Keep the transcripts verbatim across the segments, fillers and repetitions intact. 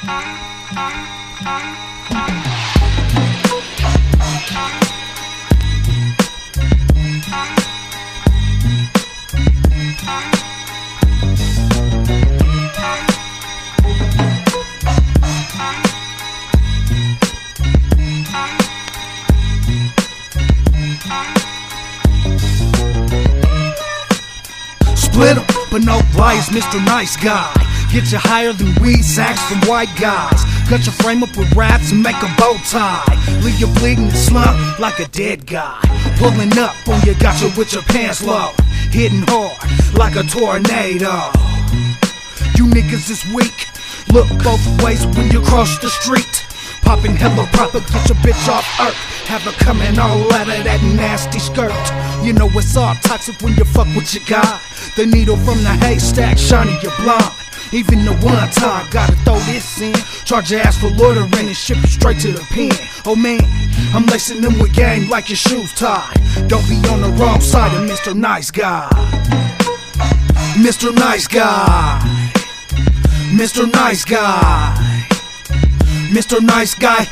Split 'em, but no lies, Mister Nice Guy. Get you higher than weed sacks from white guys. Cut your frame up with raps and make a bow tie. Leave you bleeding and slump like a dead guy. Pulling up on you, got you with your pants low. Hitting hard like a tornado. You niggas is weak, look both ways when you cross the street. Popping hella proper, get your bitch off earth. Have her coming all out of that nasty skirt. You know it's all toxic when you fuck with your guy. The needle from the haystack, shining your blind. Even the one time, gotta throw this in. Charge your ass for loitering and ship you straight to the pen. Oh man, I'm lacing them with game like your shoes tied. Don't be on the wrong side of Mister Nice Guy. Mister Nice Guy. Mister Nice Guy. Mister Nice Guy.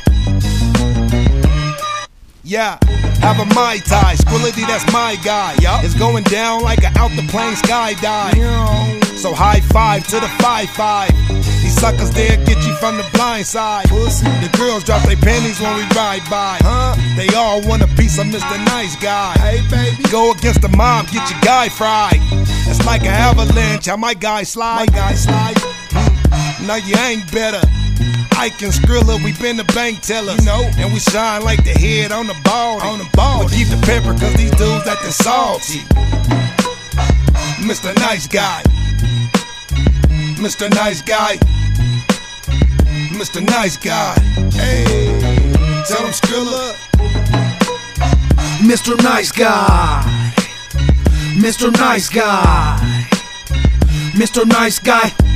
Yeah, have a Mai Tai, Squillity, that's my guy. Yup. It's going down like an out the plane skydive. So high five to the five five. These suckers there get you from the blind side. Pussy. The girls drop their panties when we ride by. Huh? They all want a piece of Mister Nice Guy. Hey baby, go against the mob, get your guy fried. It's like an avalanche, how my guy slide. My guy slide. Hmm. No, you ain't better. Ike and Skrilla, we been the bank tellers, you know, and we shine like the head on the ball. On the ball, we keep the pepper cause these dudes at the salty. Mister Nice Guy, Mister Nice Guy, Mister Nice Guy. Hey, tell him Skrilla. Mister Nice Guy, Mister Nice Guy, Mister Nice Guy.